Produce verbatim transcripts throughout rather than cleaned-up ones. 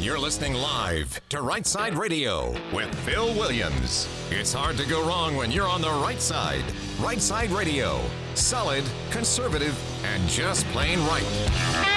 You're listening live to Right Side Radio with Phil Williams. It's hard to go wrong when you're on the right side. Right Side Radio. Solid, conservative, and just plain right.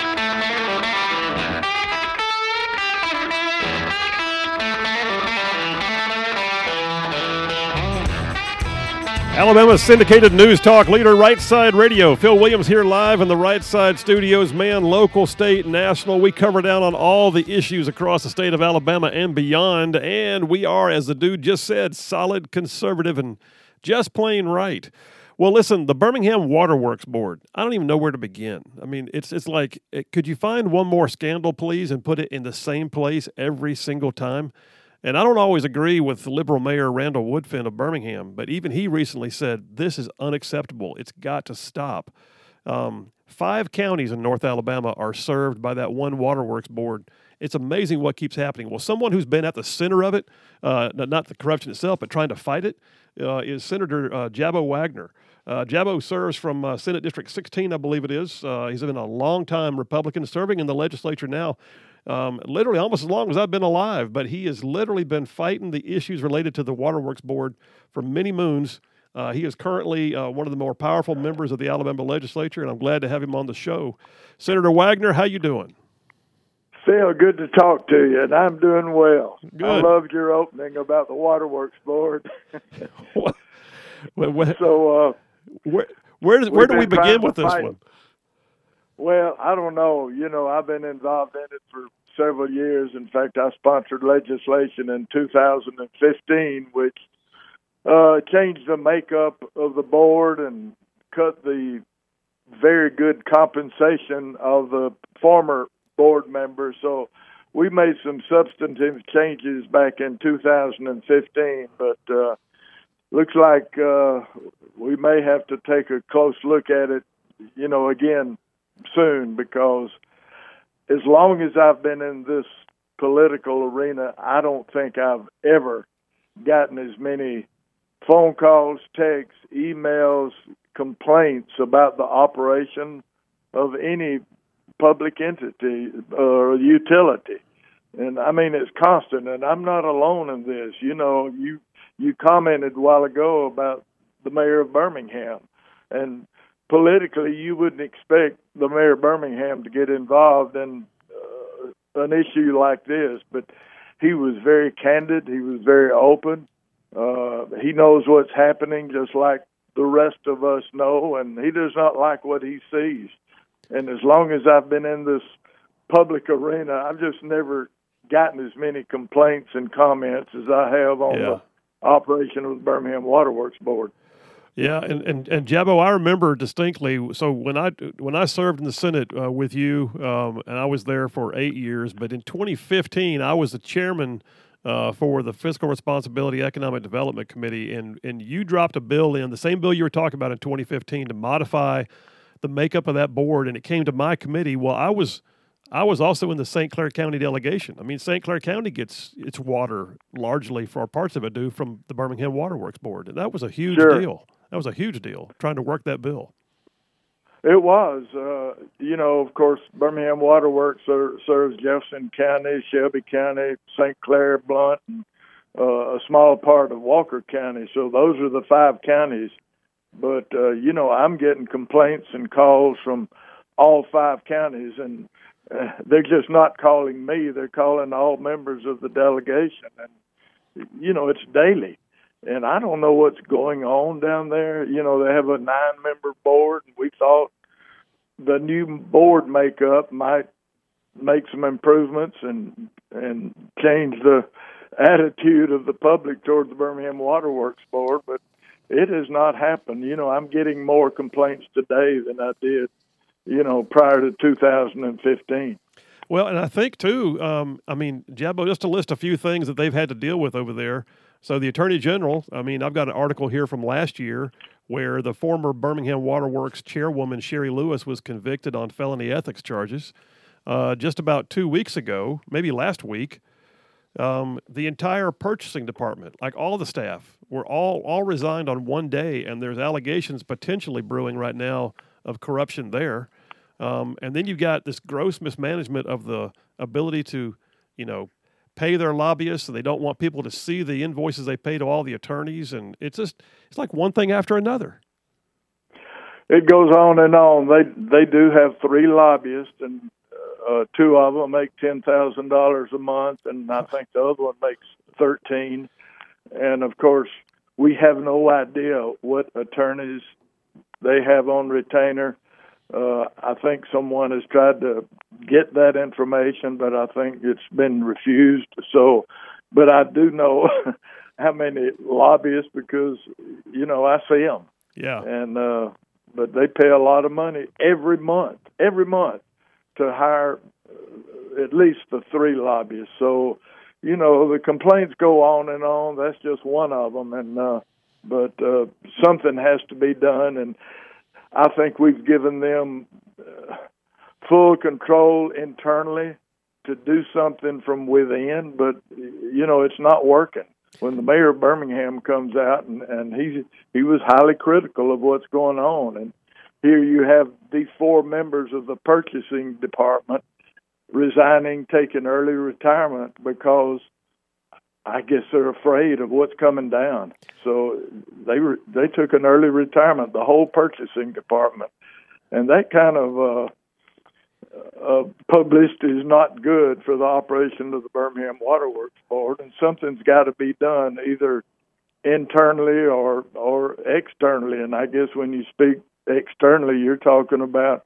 Alabama's syndicated news talk leader, Right Side Radio. Phil Williams here live in the Right Side studios. Man, local, state, national. We cover down on all the issues across the state of Alabama and beyond. And we are, as the dude just said, solid, conservative, and just plain right. Well, listen, the Birmingham Waterworks Board, I don't even know where to begin. I mean, it's it's like, could you find one more scandal, please, and put it in the same place every single time? And I don't always agree with liberal Mayor Randall Woodfin of Birmingham, but even he recently said, this is unacceptable. It's got to stop. Um, five counties in North Alabama are served by that one waterworks board. It's amazing what keeps happening. Well, someone who's been at the center of it, uh, not the corruption itself, but trying to fight it, uh, is Senator uh, Jabo Wagner. Uh, Jabo serves from uh, Senate District sixteen, I believe it is. Uh, he's been a long-time Republican serving in the legislature now. Um, literally almost as long as I've been alive, but he has literally been fighting the issues related to the Waterworks Board for many moons. Uh, he is currently uh, one of the more powerful members of the Alabama legislature, and I'm glad to have him on the show. Senator Wagner, how you doing? Phil, good to talk to you, and I'm doing well. Good. I loved your opening about the Waterworks Board. what, what, so, uh, where, where, does, where do we begin with this one? Well, I don't know. You know, I've been involved in it for several years. In fact, I sponsored legislation in two thousand fifteen, which uh, changed the makeup of the board and cut the very good compensation of the former board members. So we made some substantive changes back in two thousand fifteen, but uh, looks like uh, we may have to take a close look at it, you know, again, soon, because as long as I've been in this political arena, I don't think I've ever gotten as many phone calls, texts, emails, complaints about the operation of any public entity or utility. And I mean, it's constant, and I'm not alone in this. You know, you you commented a while ago about the mayor of Birmingham, and politically, you wouldn't expect the mayor of Birmingham to get involved in uh, an issue like this, but he was very candid. He was very open. Uh, he knows what's happening just like the rest of us know, and he does not like what he sees. And as long as I've been in this public arena, I've just never gotten as many complaints and comments as I have on yeah. the operation of the Birmingham Waterworks Board. Yeah, and, and, and Jabo, I remember distinctly. So when I when I served in the Senate uh, with you, um, and I was there for eight years, but in twenty fifteen, I was the chairman uh, for the Fiscal Responsibility Economic Development Committee, and, and you dropped a bill in, the same bill you were talking about in twenty fifteen, to modify the makeup of that board, and it came to my committee. Well, I was I was also in the Saint Clair County delegation. I mean, Saint Clair County gets its water largely, for parts of it do, from the Birmingham Waterworks Board, and that was a huge sure. deal. That was a huge deal, trying to work that bill. It was. Uh, you know, of course, Birmingham Waterworks ser- serves Jefferson County, Shelby County, Saint Clair, Blount, and uh, a small part of Walker County. So those are the five counties. But, uh, you know, I'm getting complaints and calls from all five counties, and uh, they're just not calling me. They're calling all members of the delegation. And, you know, it's daily. And I don't know what's going on down there. You know, they have a nine-member board, and we thought the new board makeup might make some improvements and and change the attitude of the public toward the Birmingham Waterworks Board, but it has not happened. You know, I'm getting more complaints today than I did, you know, prior to two thousand fifteen. Well, and I think, too, um, I mean, Jabo, just to list a few things that they've had to deal with over there. So the Attorney General, I mean, I've got an article here from last year where the former Birmingham Waterworks chairwoman, Sherry Lewis, was convicted on felony ethics charges. Uh, just about two weeks ago, maybe last week, um, the entire purchasing department, like all the staff, were all, all resigned on one day, and there's allegations potentially brewing right now of corruption there. Um, and then you've got this gross mismanagement of the ability to you know, pay their lobbyists, and they don't want people to see the invoices they pay to all the attorneys, and it's just it's like one thing after another. It goes on and on. They they do have three lobbyists, and uh, two of them make ten thousand dollars a month, and I think the other one makes thirteen. And of course, we have no idea what attorneys they have on retainer. Uh, I think someone has tried to get that information, but I think it's been refused. So, but I do know how many lobbyists because, you know, I see them. Yeah. And, uh, but they pay a lot of money every month, every month to hire at least the three lobbyists. So, you know, the complaints go on and on. That's just one of them. And, uh, but, uh, something has to be done. And, I think we've given them uh, full control internally to do something from within, but, you know, it's not working. When the mayor of Birmingham comes out, and, and he, he was highly critical of what's going on, and here you have these four members of the purchasing department resigning, taking early retirement because I guess they're afraid of what's coming down. So they re- they took an early retirement, the whole purchasing department. And that kind of uh, uh, publicity is not good for the operation of the Birmingham Waterworks Board, and something's got to be done either internally or, or externally. And I guess when you speak externally, you're talking about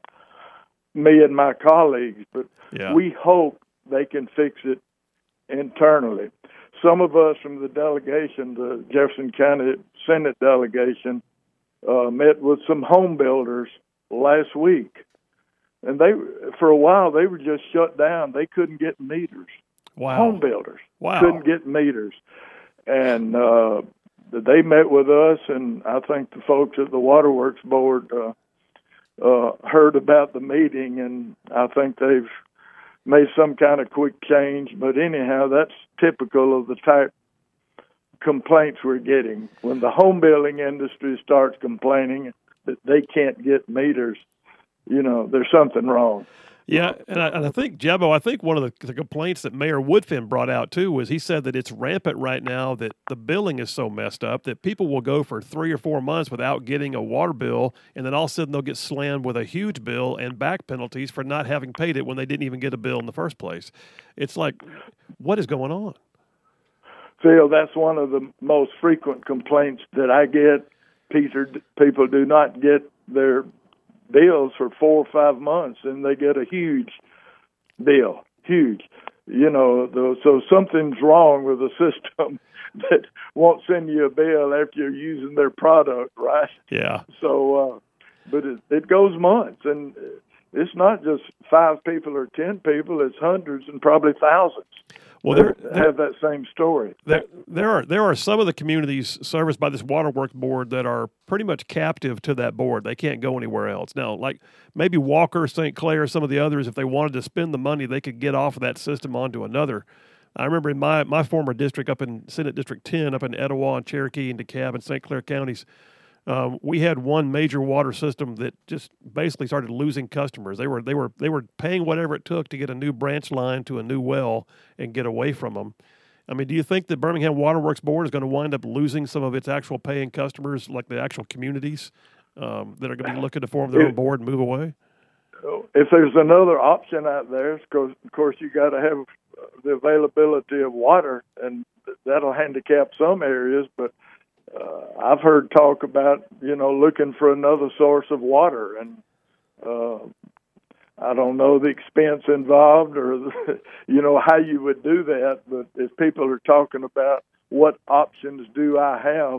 me and my colleagues. But yeah. we hope they can fix it internally. Some of us from the delegation, the Jefferson County Senate delegation, uh, met with some home builders last week. And they, for a while, they were just shut down. They couldn't get meters. Wow. Home builders wow. couldn't get meters. And uh, they met with us, and I think the folks at the Waterworks Board uh, uh, heard about the meeting, and I think they've made some kind of quick change. But anyhow, that's typical of the type complaints we're getting. When the home building industry starts complaining that they can't get meters, you know, there's something wrong. Yeah, and I, and I think, Jabbo, I think one of the, the complaints that Mayor Woodfin brought out, too, was he said that it's rampant right now, that the billing is so messed up that people will go for three or four months without getting a water bill, and then all of a sudden they'll get slammed with a huge bill and back penalties for not having paid it when they didn't even get a bill in the first place. It's like, what is going on? Phil, that's one of the most frequent complaints that I get. Peter, people do not get their bills for four or five months, and they get a huge bill, huge. You know, the, so something's wrong with the system that won't send you a bill after you're using their product, right? Yeah. So, uh, but it, it goes months, and it's not just five people or ten people; it's hundreds and probably thousands. Well, there, there have that same story. There, there are there are some of the communities serviced by this Waterworks Board that are pretty much captive to that board. They can't go anywhere else. Now, like maybe Walker, Saint Clair, some of the others, if they wanted to spend the money, they could get off of that system onto another. I remember in my, my former district up in Senate District ten, up in Etowah and Cherokee and DeKalb and Saint Clair counties, um, we had one major water system that just basically started losing customers. They were they were they were paying whatever it took to get a new branch line to a new well and get away from them. I mean, do you think the Birmingham Waterworks Board is going to wind up losing some of its actual paying customers, like the actual communities um, that are going to be looking to form their own board and move away? If there's another option out there, of course you got to have the availability of water, and that'll handicap some areas, but Uh, I've heard talk about, you know, looking for another source of water, and uh, I don't know the expense involved or, the, you know, how you would do that, but if people are talking about what options do I have,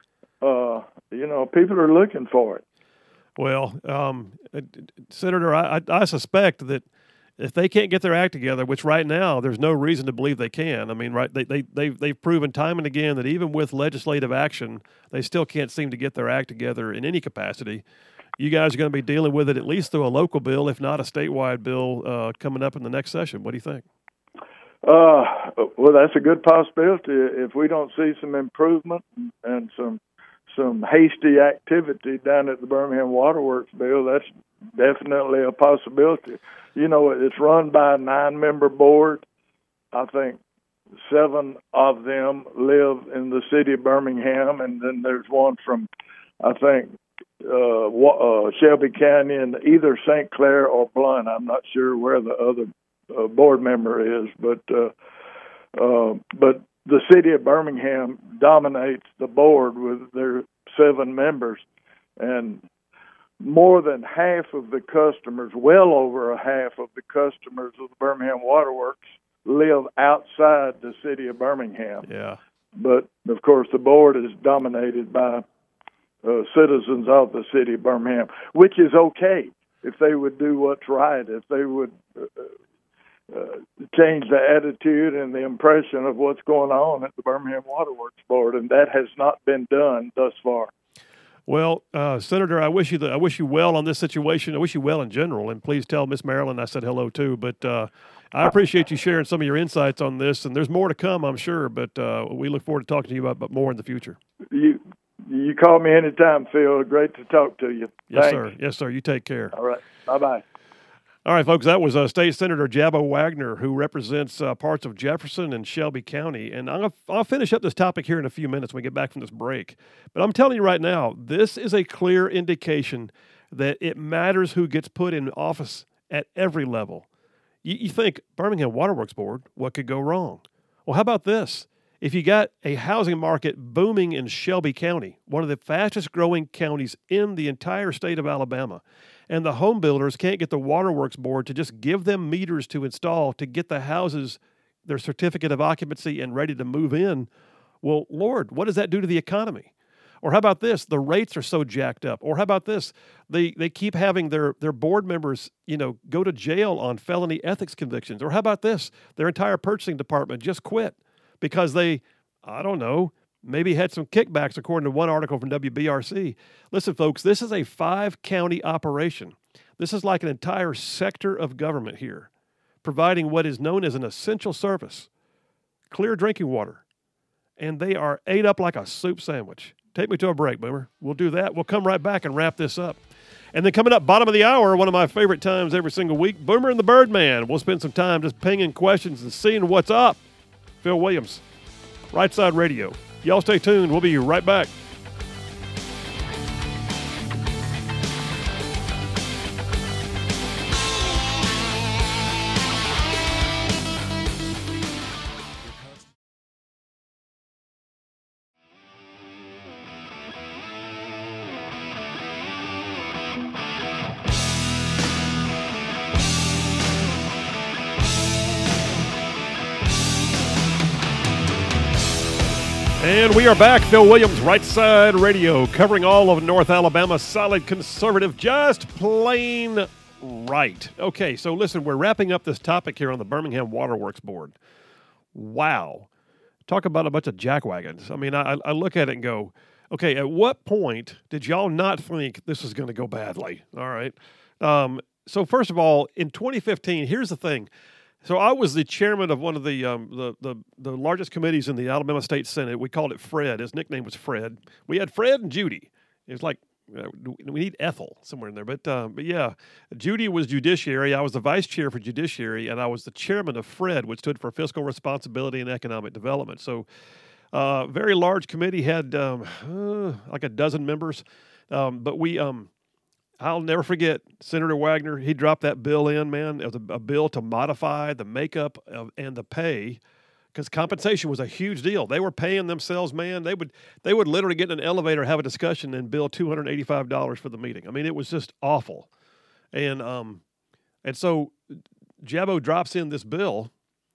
uh, you know, people are looking for it. Well, um, Senator, I, I suspect that if they can't get their act together, which right now there's no reason to believe they can. I mean, right? They they they've they've proven time and again that even with legislative action, they still can't seem to get their act together in any capacity. You guys are going to be dealing with it at least through a local bill, if not a statewide bill, uh, coming up in the next session. What do you think? Uh, well, that's a good possibility. If we don't see some improvement and some some hasty activity down at the Birmingham Waterworks bill, that's definitely a possibility. You know, it's run by a nine-member board, I think seven of them live in the city of Birmingham, and then there's one from, I think, uh, uh, Shelby County and either Saint Clair or Blount. I'm not sure where the other uh, board member is, but uh, uh, but the city of Birmingham dominates the board with their seven members, and more than half of the customers, well over a half of the customers of the Birmingham Waterworks live outside the city of Birmingham. Yeah. But, of course, the board is dominated by uh, citizens of the city of Birmingham, which is okay if they would do what's right, if they would uh, uh, change the attitude and the impression of what's going on at the Birmingham Waterworks Board, and that has not been done thus far. Well, uh, Senator, I wish you the, I wish you well on this situation. I wish you well in general, and please tell Miss Marilyn I said hello too. But uh, I appreciate you sharing some of your insights on this, and there's more to come, I'm sure. But uh, we look forward to talking to you about, about more in the future. You you call me anytime, Phil. Great to talk to you. Yes, Thanks. sir. Yes, sir. You take care. All right. Bye bye. All right, folks, that was uh, State Senator Jabo Wagner, who represents uh, parts of Jefferson and Shelby County. And I'll, I'll finish up this topic here in a few minutes when we get back from this break. But I'm telling you right now, this is a clear indication that it matters who gets put in office at every level. You, you think, Birmingham Waterworks Board, what could go wrong? Well, how about this? If you got a housing market booming in Shelby County, one of the fastest growing counties in the entire state of Alabama, and the home builders can't get the Waterworks Board to just give them meters to install to get the houses their certificate of occupancy and ready to move in, well, Lord, what does that do to the economy? Or how about this? The rates are so jacked up. Or how about this? They they keep having their, their board members, you know, go to jail on felony ethics convictions. Or how about this? Their entire purchasing department just quit because they, I don't know, maybe had some kickbacks, according to one article from W B R C. Listen, folks, this is a five-county operation. This is like an entire sector of government here, providing what is known as an essential service, clear drinking water. And they are ate up like a soup sandwich. Take me to a break, Boomer. We'll do that. We'll come right back and wrap this up. And then coming up, bottom of the hour, one of my favorite times every single week, Boomer and the Birdman. We'll spend some time just pinging questions and seeing what's up. Phil Williams, Right Side Radio. Y'all stay tuned. We'll be right back. And we are back. Phil Williams, Right Side Radio, covering all of North Alabama, solid conservative, just plain right. Okay, so listen, we're wrapping up this topic here on the Birmingham Waterworks Board. Wow. Talk about a bunch of jackwagons. I mean, I, I look at it and go, okay, at what point did y'all not think this was going to go badly? All right. Um, so first of all, in twenty fifteen, here's the thing. So I was the chairman of one of the, um, the the the largest committees in the Alabama State Senate. We called it Fred. His nickname was Fred. We had Fred and Judy. It was like, uh, we need Ethel somewhere in there. But, uh, but yeah, Judy was Judiciary. I was the vice chair for Judiciary, and I was the chairman of Fred, which stood for Fiscal Responsibility and Economic Development. So uh, very large committee, had um, uh, like a dozen members. Um, but we... Um, I'll never forget Senator Wagner. He dropped that bill in, man. It was a, a bill to modify the makeup of, and the pay, because compensation was a huge deal. They were paying themselves, man. They would they would literally get in an elevator, have a discussion, and bill two hundred eighty-five dollars for the meeting. I mean, it was just awful. And um, and so Jabo drops in this bill,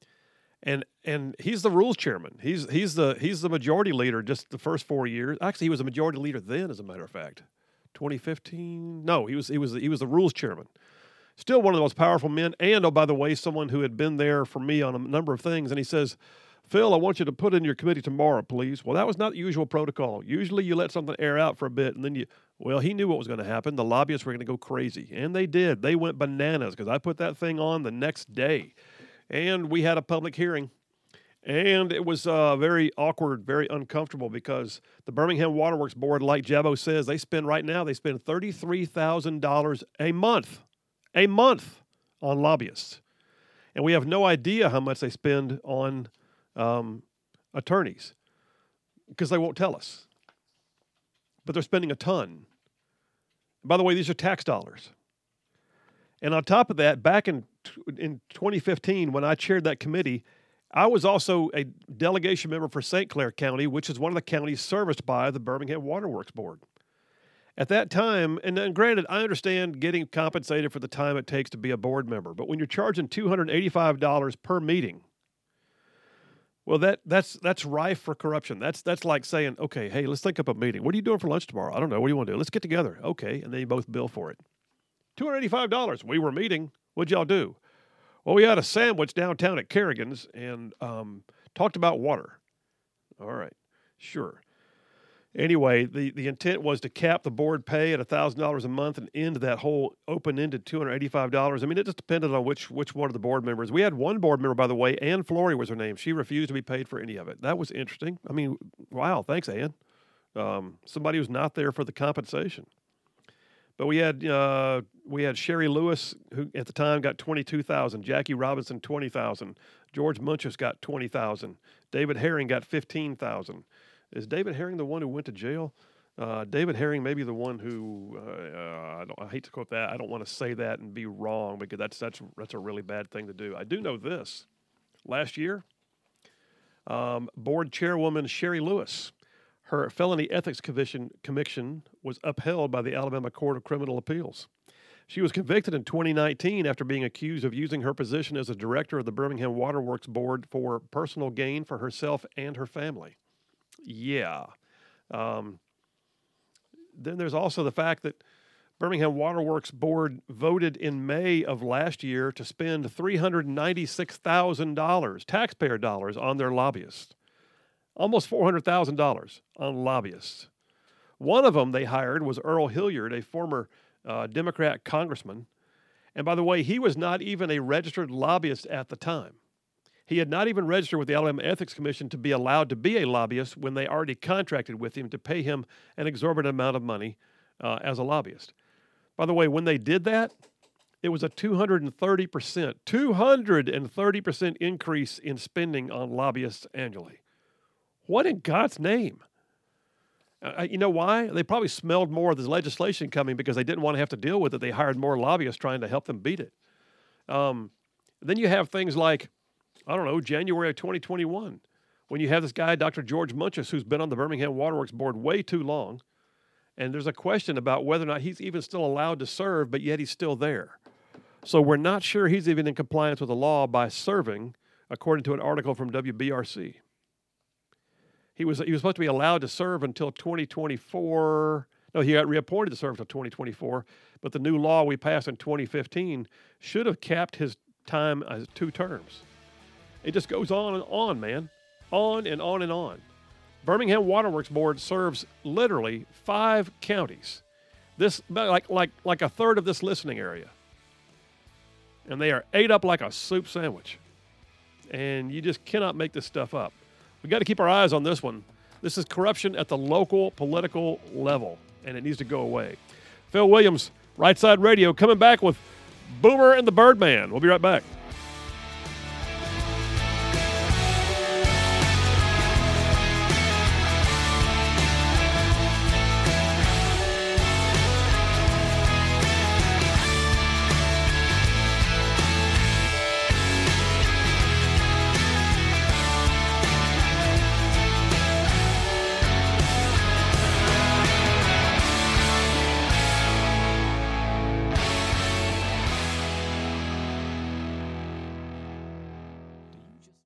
and and he's the rules chairman. He's he's the he's the majority leader just the first four years. Actually, he was a majority leader then, as a matter of fact. twenty fifteen No, he was he was he was the rules chairman. Still one of the most powerful men, and oh, by the way, someone who had been there for me on a number of things. And he says, "Phil, I want you to put in your committee tomorrow, please." Well, that was not the usual protocol. Usually, you let something air out for a bit, and then you. Well, he knew what was going to happen. The lobbyists were going to go crazy, and they did. They went bananas because I put that thing on the next day, and we had a public hearing. And it was uh, very awkward, very uncomfortable, because the Birmingham Waterworks Board, like Jabo says, they spend right now, they spend thirty-three thousand dollars a month, a month on lobbyists. And we have no idea how much they spend on um, attorneys because they won't tell us. But they're spending a ton. By the way, these are tax dollars. And on top of that, back in in twenty fifteen, when I chaired that committee, I was also a delegation member for Saint Clair County, which is one of the counties serviced by the Birmingham Waterworks Board. At that time, and then granted, I understand getting compensated for the time it takes to be a board member, but when you're charging two hundred eighty-five dollars per meeting, well, that that's that's rife for corruption. That's that's like saying, okay, hey, let's think up a meeting. What are you doing for lunch tomorrow? I don't know. What do you want to do? Let's get together. Okay, and then you both bill for it. two hundred eighty-five dollars. We were meeting. What'd y'all do? Well, we had a sandwich downtown at Kerrigan's and um, talked about water. All right, sure. Anyway, the, the intent was to cap the board pay at one thousand dollars a month and end that whole open-ended two hundred eighty-five dollars. I mean, it just depended on which which one of the board members. We had one board member, by the way, Ann Flory was her name. She refused to be paid for any of it. That was interesting. I mean, wow, thanks, Ann. Um, somebody who's not there for the compensation. But we had uh, we had Sherry Lewis, who at the time got twenty-two thousand dollars. Jackie Robinson, twenty thousand dollars. George Munchus got twenty thousand dollars. David Herring got fifteen thousand dollars. Is David Herring the one who went to jail? Uh, David Herring may be the one who, uh, uh, I, don't, I hate to quote that. I don't want to say that and be wrong because that's, that's, that's a really bad thing to do. I do know this. Last year, um, board chairwoman Sherry Lewis, her felony ethics commission, commission was upheld by the Alabama Court of Criminal Appeals. She was convicted in twenty nineteen after being accused of using her position as a director of the Birmingham Waterworks Board for personal gain for herself and her family. Yeah. Um, then there's also the fact that Birmingham Waterworks Board voted in May of last year to spend three hundred ninety-six thousand dollars, taxpayer dollars, on their lobbyists. Almost four hundred thousand dollars on lobbyists. One of them they hired was Earl Hilliard, a former uh, Democrat congressman. And by the way, he was not even a registered lobbyist at the time. He had not even registered with the Alabama Ethics Commission to be allowed to be a lobbyist when they already contracted with him to pay him an exorbitant amount of money uh, as a lobbyist. By the way, when they did that, it was a two hundred thirty percent, two hundred thirty percent increase in spending on lobbyists annually. What in God's name? Uh, you know why? They probably smelled more of this legislation coming because they didn't want to have to deal with it. They hired more lobbyists trying to help them beat it. Um, then you have things like, I don't know, January of twenty twenty-one, when you have this guy, Doctor George Munchus, who's been on the Birmingham Waterworks Board way too long, and there's a question about whether or not he's even still allowed to serve, but yet he's still there. So we're not sure he's even in compliance with the law by serving, according to an article from W B R C. He was he was supposed to be allowed to serve until twenty twenty-four. No, he got reappointed to serve until twenty twenty-four, but the new law we passed in twenty fifteen should have capped his time as two terms. It just goes on and on, man. On and on and on. Birmingham Waterworks Board serves literally five counties. This like like like a third of this listening area. And they are ate up like a soup sandwich. And you just cannot make this stuff up. We got to keep our eyes on this one. This is corruption at the local political level, and it needs to go away. Phil Williams, Right Side Radio, coming back with Boomer and the Birdman. We'll be right back.